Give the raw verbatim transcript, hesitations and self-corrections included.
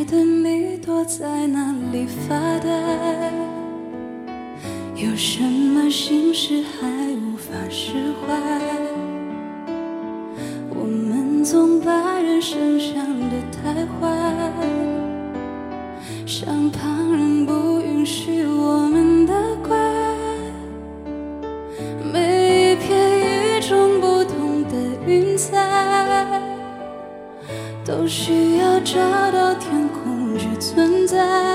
爱的你躲在哪里发呆？有什么心事还无法释怀？我们总把人生想得太坏，像旁人不允许我们的怪。每一片与众不同的云彩，都需要找到天空去存在。